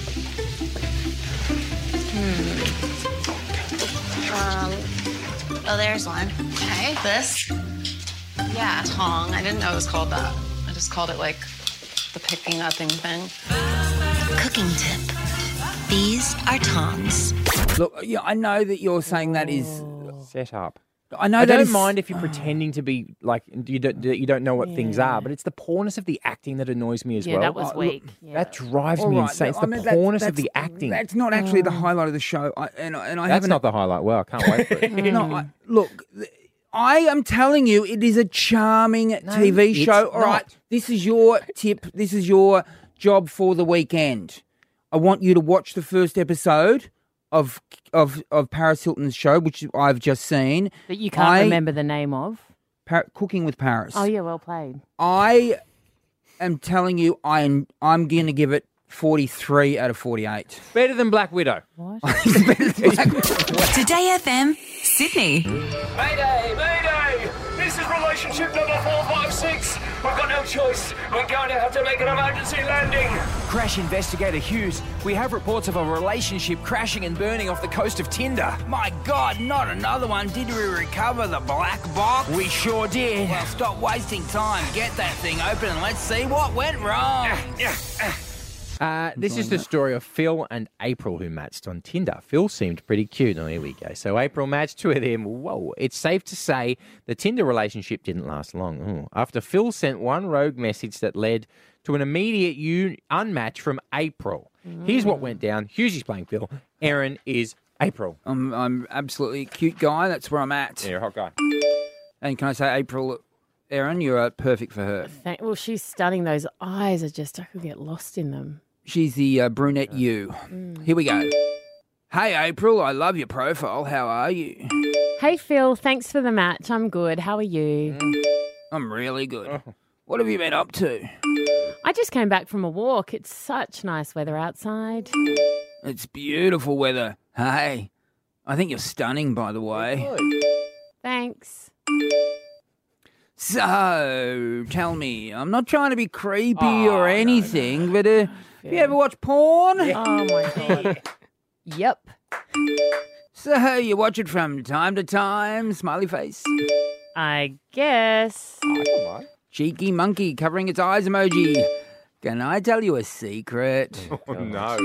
[SPEAKER 18] Hmm. Um. Oh, there's one. Okay. This? Yeah, tong. I didn't know it was called that. I just called it like the picking up thing thing. Cooking tip. These are tongs.
[SPEAKER 6] Look, yeah, I know that you're saying that is.
[SPEAKER 7] Set up.
[SPEAKER 6] I know
[SPEAKER 7] I
[SPEAKER 6] that
[SPEAKER 7] don't
[SPEAKER 6] is-
[SPEAKER 7] mind if you're pretending to be like you don't you don't know what things are, but it's the poorness of the acting that annoys me as
[SPEAKER 8] Yeah,
[SPEAKER 7] well.
[SPEAKER 8] that was
[SPEAKER 7] Oh, look,
[SPEAKER 8] weak. Yeah.
[SPEAKER 7] That drives
[SPEAKER 6] All
[SPEAKER 7] me
[SPEAKER 6] right,
[SPEAKER 7] insane. It's
[SPEAKER 6] I
[SPEAKER 7] the
[SPEAKER 6] mean, that's-
[SPEAKER 7] poorness of
[SPEAKER 6] that's-
[SPEAKER 7] the acting.
[SPEAKER 6] That's not actually the highlight of the show. I, and, I- and I
[SPEAKER 7] That's
[SPEAKER 6] haven't.
[SPEAKER 7] not the highlight. Well, I can't wait for it.
[SPEAKER 6] No, I, look, th- I am telling you, it is a charming T V
[SPEAKER 7] it's
[SPEAKER 6] show. All right,
[SPEAKER 7] not.
[SPEAKER 6] this is your tip. This is your job for the weekend. I want you to watch the first episode of of of Paris Hilton's show, which I've just seen.
[SPEAKER 8] That you can't
[SPEAKER 6] I-
[SPEAKER 8] remember the name of.
[SPEAKER 6] Par- Cooking with Paris.
[SPEAKER 8] Oh, yeah, well played.
[SPEAKER 6] I am telling you, I I'm going to give it forty-three out of forty-eight.
[SPEAKER 7] Better than Black Widow.
[SPEAKER 3] Today F M, Sydney.
[SPEAKER 4] Mayday, mayday! This is relationship number four five six. We've got no choice. We're going to have to make an emergency landing.
[SPEAKER 5] Crash investigator Hughes, we have reports of a relationship crashing and burning off the coast of Tinder.
[SPEAKER 6] My God, not another one. Did we recover the black box?
[SPEAKER 5] We sure did.
[SPEAKER 6] Well, stop wasting time. Get that thing open and let's see what went wrong.
[SPEAKER 7] Uh, this is the story of Phil and April who matched on Tinder. Phil seemed pretty cute. Oh, here we go. So April matched with him. Whoa. It's safe to say the Tinder relationship didn't last long. Ooh. After Phil sent one rogue message that led to an immediate un- unmatch from April. Here's what went down. Hughesy's playing Phil. Erin is April.
[SPEAKER 6] I'm I'm absolutely a cute guy. That's where I'm at.
[SPEAKER 7] Yeah, you're a hot guy.
[SPEAKER 6] And can I say, April, Erin, you're uh, perfect for her.
[SPEAKER 8] Thank- well, she's stunning. Those eyes are just, I could get lost in them.
[SPEAKER 6] She's the uh, brunette you. Here we go. Hey, April, I love your profile. How are you?
[SPEAKER 8] Hey, Phil, thanks for the match. I'm good. How are you?
[SPEAKER 6] I'm really good. What have you been up to?
[SPEAKER 8] I just came back from a walk. It's such nice weather outside.
[SPEAKER 6] It's beautiful weather. Hey, I think you're stunning, by the way.
[SPEAKER 8] Thanks.
[SPEAKER 6] So, tell me, I'm not trying to be creepy or anything, but uh, have you ever watched porn?
[SPEAKER 8] Oh, my God. Yep.
[SPEAKER 6] So, you watch it from time to time, smiley face?
[SPEAKER 8] I guess.
[SPEAKER 6] Cheeky monkey covering its eyes emoji. Can I tell you a secret?
[SPEAKER 7] Oh, no.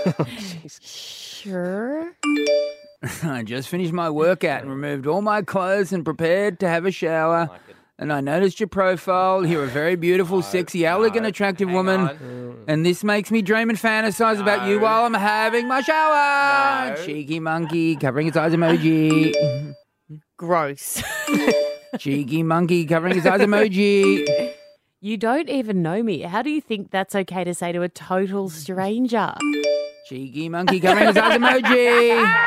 [SPEAKER 8] Sure.
[SPEAKER 6] I just finished my workout and removed all my clothes and prepared to have a shower. And I noticed your profile. You're a very beautiful, sexy, elegant, attractive woman. And this makes me dream and fantasize about you while I'm having my shower. Cheeky monkey covering its eyes emoji.
[SPEAKER 8] Gross.
[SPEAKER 6] Cheeky monkey covering its eyes emoji.
[SPEAKER 8] You don't even know me. How do you think that's okay to say to a total stranger?
[SPEAKER 6] Cheeky monkey covering its eyes emoji.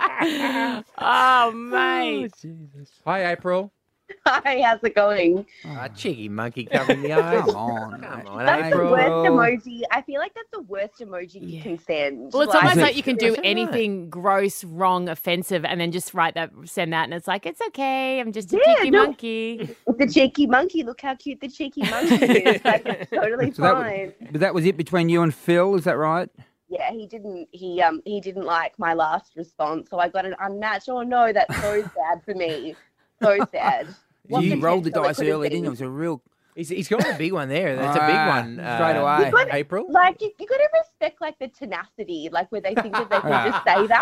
[SPEAKER 8] Oh, mate.
[SPEAKER 7] Hi, April.
[SPEAKER 19] Hi, how's it going?
[SPEAKER 7] Ah, cheeky monkey covering the eyes.
[SPEAKER 6] Come on.
[SPEAKER 7] Come on,
[SPEAKER 19] That's
[SPEAKER 7] April.
[SPEAKER 19] the worst emoji. I feel like that's the worst emoji you can send.
[SPEAKER 8] Well, it's almost
[SPEAKER 6] Is it-
[SPEAKER 8] like you can do
[SPEAKER 19] Is it
[SPEAKER 8] anything gross, wrong, offensive, and then just write that, send that, and it's like, it's okay. I'm just a
[SPEAKER 19] Yeah,
[SPEAKER 8] cheeky
[SPEAKER 19] no.
[SPEAKER 8] monkey.
[SPEAKER 19] The cheeky monkey. Look how cute the cheeky monkey is. Like, it's totally
[SPEAKER 6] So that
[SPEAKER 19] fine.
[SPEAKER 6] was, but that was it between you and Phil, is that right?
[SPEAKER 19] Yeah, he didn't. He um he didn't like my last response, so I got an unmatched. Oh no, that's so sad for me. So sad. What
[SPEAKER 6] You rolled the
[SPEAKER 19] potential it
[SPEAKER 6] dice
[SPEAKER 19] could have
[SPEAKER 6] early,
[SPEAKER 19] been.
[SPEAKER 6] didn't you? It was a real...
[SPEAKER 7] He's, he's got a big one there. That's a big
[SPEAKER 6] Ah,
[SPEAKER 7] one. uh,
[SPEAKER 6] straight away.
[SPEAKER 19] You gotta-
[SPEAKER 7] April.
[SPEAKER 19] Like you, you got to respect like the tenacity, like where they think that they can just say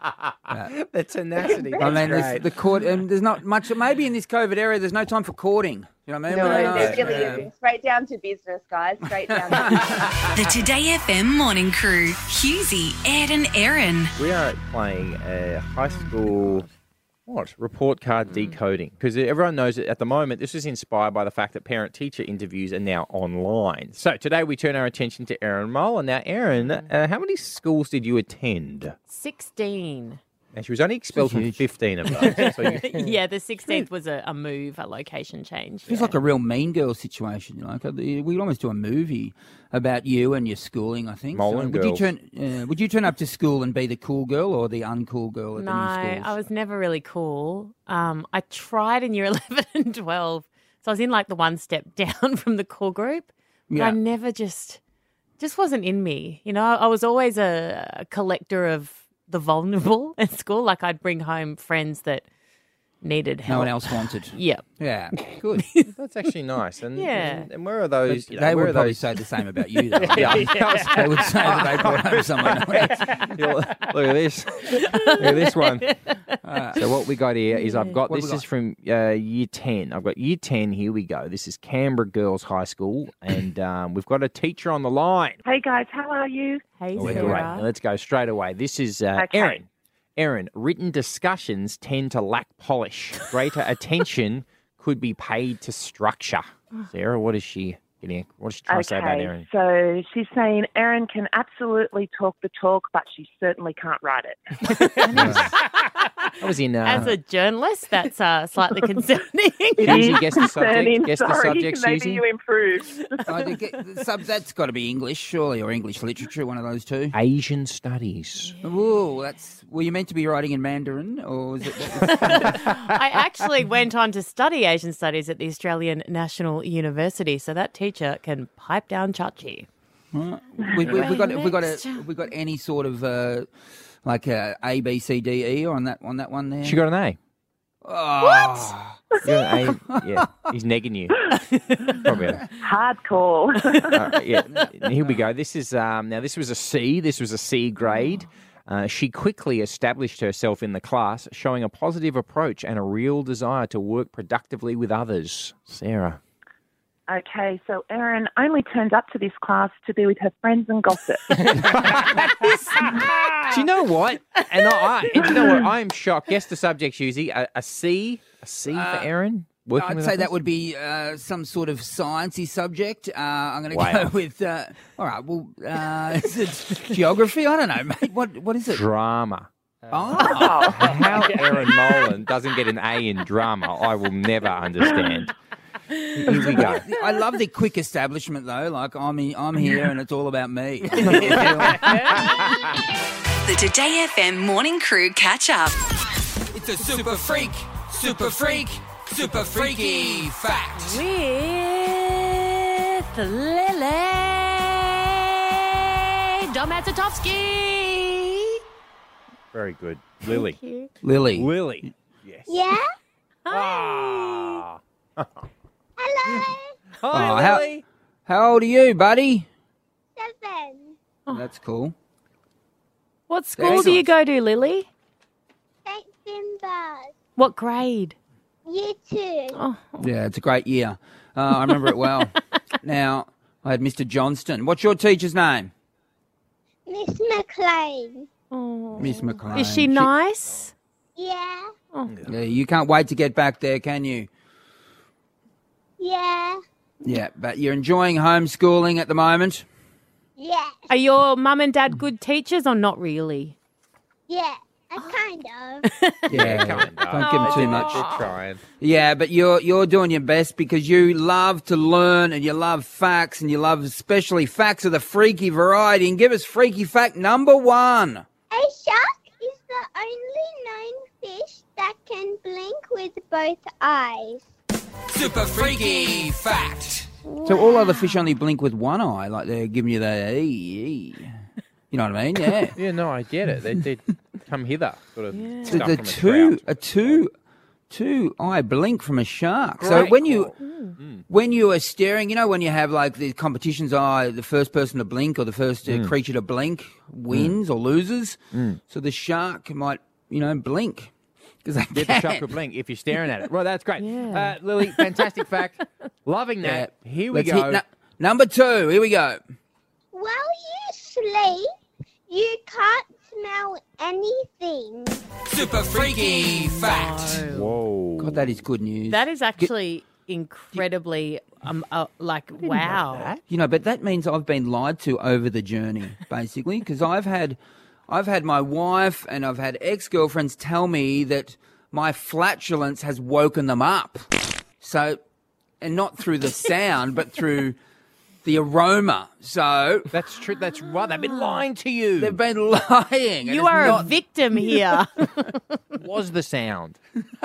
[SPEAKER 19] that.
[SPEAKER 7] the tenacity.
[SPEAKER 6] I mean,
[SPEAKER 7] That's
[SPEAKER 6] there's
[SPEAKER 7] great.
[SPEAKER 6] the court, and there's not much. Maybe in this COVID era, there's no time for courting. You know what I mean?
[SPEAKER 19] No,
[SPEAKER 6] We don't
[SPEAKER 19] there
[SPEAKER 6] know.
[SPEAKER 19] really
[SPEAKER 6] Yeah.
[SPEAKER 19] isn't. Straight down to business, guys. Straight down to business.
[SPEAKER 3] The Today F M Morning Crew, Husey, Ed and Erin.
[SPEAKER 7] We are playing a high school what report card decoding because everyone knows that at the moment this is inspired by the fact that parent-teacher interviews are now online. So today we turn our attention to Erin Mull. And now, Erin, uh, how many schools did you attend?
[SPEAKER 8] sixteen.
[SPEAKER 7] And she was only expelled from fifteen of those. So you,
[SPEAKER 8] Yeah, the sixteenth was a, a move, a location change.
[SPEAKER 6] Feels like a real Mean Girls situation. You know, like, uh, we'd almost do a movie about you and your schooling. I think.
[SPEAKER 7] Mullen
[SPEAKER 6] would you
[SPEAKER 7] Girls.
[SPEAKER 6] turn? Uh, would you turn up to school and be the cool girl or the uncool girl at
[SPEAKER 8] No,
[SPEAKER 6] the new schools?
[SPEAKER 8] I was never really cool. Um, I tried in year eleven and twelve. So I was in like the one step down from the cool group. But
[SPEAKER 6] Yeah.
[SPEAKER 8] I never just, just wasn't in me. You know, I was always a, a collector of the vulnerable at school. Like I'd bring home friends that needed help.
[SPEAKER 6] No one else wanted.
[SPEAKER 8] Yep.
[SPEAKER 6] Yeah, good.
[SPEAKER 7] that's actually nice. And,
[SPEAKER 8] Yeah.
[SPEAKER 7] and, and where are those? You know,
[SPEAKER 6] they
[SPEAKER 7] where
[SPEAKER 6] would
[SPEAKER 7] are
[SPEAKER 6] probably
[SPEAKER 7] those...
[SPEAKER 6] say the same about you, though.
[SPEAKER 7] Yeah.
[SPEAKER 6] They would say that they brought home someone else.
[SPEAKER 7] Yeah, look at this. Look at this one. So what we got here is I've got,
[SPEAKER 6] What have
[SPEAKER 7] this
[SPEAKER 6] we
[SPEAKER 7] is
[SPEAKER 6] got?
[SPEAKER 7] from uh, year ten. I've got year ten, here we go. This is Canberra Girls High School, and um, we've got a teacher on the line.
[SPEAKER 16] Hey guys, how are you?
[SPEAKER 8] Hey,
[SPEAKER 7] Oh, great. Now let's go straight away. This is uh,
[SPEAKER 16] Okay.
[SPEAKER 7] Erin. Erin, written discussions tend to lack polish. Greater attention could be paid to structure. Sarah, what is she getting? What is she trying to say about Erin?
[SPEAKER 16] so she's saying Erin can absolutely talk the talk, but she certainly can't write it.
[SPEAKER 7] I was in. Uh,
[SPEAKER 8] As a journalist, that's uh, slightly concerning.
[SPEAKER 7] Susie, guess the subject.
[SPEAKER 16] Concerning.
[SPEAKER 7] Guess the
[SPEAKER 16] Sorry,
[SPEAKER 7] subject,
[SPEAKER 16] maybe
[SPEAKER 7] Susie.
[SPEAKER 16] you improved.
[SPEAKER 6] I think it, sub, that's got to be English, surely, or English literature, one of those two.
[SPEAKER 7] Asian studies.
[SPEAKER 6] Whoa, that's. Were you meant to be writing in Mandarin, or was it?
[SPEAKER 8] I actually went on to study Asian studies at the Australian National University, so that teacher can pipe down chachi.
[SPEAKER 6] Right. we, we, we got we got a, we got any sort of uh, like a A B C D E on that on that one there.
[SPEAKER 7] She got an A.
[SPEAKER 6] Oh.
[SPEAKER 7] You got an A. Yeah, he's negging you. Probably. A,
[SPEAKER 16] Hard call.
[SPEAKER 7] uh, yeah. Here we go. This is um, now. This was a C. This was a C grade. Uh, she quickly established herself in the class, showing a positive approach and a real desire to work productively with others. Sarah.
[SPEAKER 16] Okay, so Erin only turned up to this class to be with her friends and gossip.
[SPEAKER 7] Do you know what? And I, I and you know what? I am shocked. Guess the subject, Susie. A, a C, a C
[SPEAKER 6] Uh,
[SPEAKER 7] for Erin. Working
[SPEAKER 6] I'd
[SPEAKER 7] with
[SPEAKER 6] say
[SPEAKER 7] others?
[SPEAKER 6] that would be uh, some sort of sciencey subject. Uh, I'm going to
[SPEAKER 7] Wow.
[SPEAKER 6] go with. Uh, all right. Well, uh, is it geography? I don't know, mate. What What is it?
[SPEAKER 7] Drama.
[SPEAKER 6] Oh.
[SPEAKER 7] How Erin Molan doesn't get an A in drama, I will never understand. Here we go.
[SPEAKER 6] I love the quick establishment, though. Like I'm, I'm here, and it's all about me.
[SPEAKER 3] The Today F M Morning Crew catch up.
[SPEAKER 6] It's a super freak, super freak, super freaky fact.
[SPEAKER 8] With Lily Domatzatowski.
[SPEAKER 7] Very good. Lily.
[SPEAKER 8] you.
[SPEAKER 6] Lily.
[SPEAKER 7] Lily. Yes.
[SPEAKER 20] Yeah?
[SPEAKER 7] Ah.
[SPEAKER 20] Hello.
[SPEAKER 7] Hi,
[SPEAKER 6] Oh, how,
[SPEAKER 7] Lily.
[SPEAKER 6] how old are you, buddy?
[SPEAKER 20] Seven.
[SPEAKER 6] That's cool.
[SPEAKER 8] What school do you go to, Lily?
[SPEAKER 20] Saint Finbar's.
[SPEAKER 8] What grade?
[SPEAKER 20] You too.
[SPEAKER 8] Oh.
[SPEAKER 6] Yeah, it's a great year. Uh, I remember it well. Now, I had Mister Johnston. What's your teacher's name?
[SPEAKER 20] Miss McLean.
[SPEAKER 8] Oh.
[SPEAKER 6] Miss McLean.
[SPEAKER 8] Is she nice?
[SPEAKER 20] Yeah.
[SPEAKER 8] Oh.
[SPEAKER 6] Yeah, you can't wait to get back there, can you?
[SPEAKER 20] Yeah.
[SPEAKER 6] Yeah, but you're enjoying homeschooling at the moment?
[SPEAKER 20] Yeah.
[SPEAKER 8] Are your mum and dad good teachers or not really?
[SPEAKER 20] Yeah. I kind of.
[SPEAKER 6] Yeah,
[SPEAKER 7] Come on,
[SPEAKER 6] don't give them too much.
[SPEAKER 7] They're trying.
[SPEAKER 6] Yeah, but you're you're doing your best because you love to learn and you love facts and you love especially facts of the freaky variety. And give us freaky fact number one.
[SPEAKER 20] A shark is the only known fish that can blink with both eyes.
[SPEAKER 6] Super freaky fact. So all other fish only blink with one eye, like they're giving you the e, e. You know what I mean? Yeah.
[SPEAKER 7] Yeah, no, I get it. They did come hither, sort of
[SPEAKER 6] The,
[SPEAKER 7] stuff
[SPEAKER 6] the
[SPEAKER 7] from a
[SPEAKER 6] two,
[SPEAKER 7] trout.
[SPEAKER 6] a two, two eye blink from a shark. So
[SPEAKER 7] Great
[SPEAKER 6] when you,
[SPEAKER 7] call. Mm.
[SPEAKER 6] when you are staring, you know, when you have like the competitions, eye, the first person to blink or the first uh,
[SPEAKER 7] Mm.
[SPEAKER 6] creature to blink wins or loses.
[SPEAKER 7] Mm.
[SPEAKER 6] So the shark might, you know, blink because they
[SPEAKER 7] Yeah,
[SPEAKER 6] can.
[SPEAKER 7] the shark will blink if you're staring at it. Well, that's great. Uh, Lily, fantastic fact. Loving that. Here we
[SPEAKER 6] Let's
[SPEAKER 7] go.
[SPEAKER 6] hit nu- number two. Here we go.
[SPEAKER 20] While you sleep, you can't smell anything.
[SPEAKER 6] Super freaky fact.
[SPEAKER 7] Whoa.
[SPEAKER 6] God, that is good news.
[SPEAKER 8] That is actually incredibly, um, uh, like, wow.
[SPEAKER 6] You know, but that means I've been lied to over the journey, basically, because I've had, I've had my wife and I've had ex-girlfriends tell me that my flatulence has woken them up. So, and not through the sound, but through the aroma. So
[SPEAKER 7] that's true. That's right. They've been lying to you.
[SPEAKER 6] They've been lying.
[SPEAKER 8] You are a victim here.
[SPEAKER 7] Was the sound?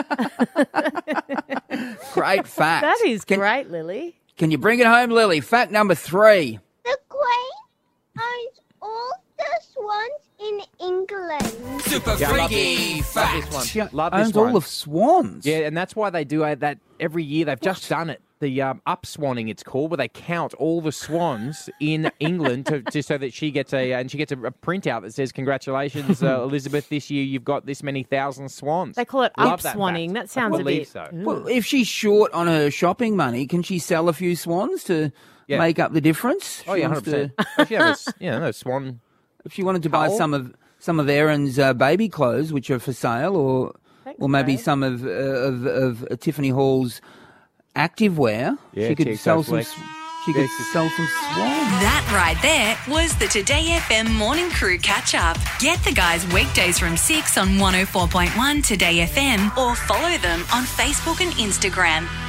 [SPEAKER 6] Great fact.
[SPEAKER 8] That is great, Lily.
[SPEAKER 6] Can you bring it home, Lily? Fact number three.
[SPEAKER 20] The Queen owns all the swans in England.
[SPEAKER 6] Super
[SPEAKER 7] Yeah, I love
[SPEAKER 6] freaky
[SPEAKER 7] this. Love this
[SPEAKER 6] fact.
[SPEAKER 7] one.
[SPEAKER 6] She
[SPEAKER 7] Love this
[SPEAKER 6] owns
[SPEAKER 7] one.
[SPEAKER 6] all of swans.
[SPEAKER 7] Yeah, and that's why they do uh, that every year. They've just done it. The um, upswanning, it's called, where they count all the swans in England to, to so that she gets a and she gets a, a printout that says, "Congratulations, uh, Elizabeth! This year you've got this many thousand swans."
[SPEAKER 8] They call it
[SPEAKER 7] Love that
[SPEAKER 8] upswanning.
[SPEAKER 7] fact.
[SPEAKER 8] That sounds
[SPEAKER 7] I
[SPEAKER 8] a
[SPEAKER 7] believe
[SPEAKER 8] bit.
[SPEAKER 7] so.
[SPEAKER 6] Well, if she's short on her shopping money, can she sell a few swans to
[SPEAKER 7] Yeah.
[SPEAKER 6] make up the difference?
[SPEAKER 7] Oh
[SPEAKER 6] She
[SPEAKER 7] yeah,
[SPEAKER 6] wants
[SPEAKER 7] hundred
[SPEAKER 6] to-
[SPEAKER 7] percent. She have a s- yeah, no swan.
[SPEAKER 6] If she wanted to buy
[SPEAKER 7] Cull?
[SPEAKER 6] some of some of Erin's uh, baby clothes, which are for sale, or
[SPEAKER 8] Thanks,
[SPEAKER 6] or maybe
[SPEAKER 8] babe.
[SPEAKER 6] some of uh, of, of uh, Tiffany Hall's activewear,
[SPEAKER 7] Yeah,
[SPEAKER 6] she could
[SPEAKER 7] T X O
[SPEAKER 6] sell some.
[SPEAKER 7] Flex.
[SPEAKER 6] s- She could sell some swans.
[SPEAKER 3] That right there was the Today F M Morning Crew catch up. Get the guys weekdays from six on one oh four point one Today F M or follow them on Facebook and Instagram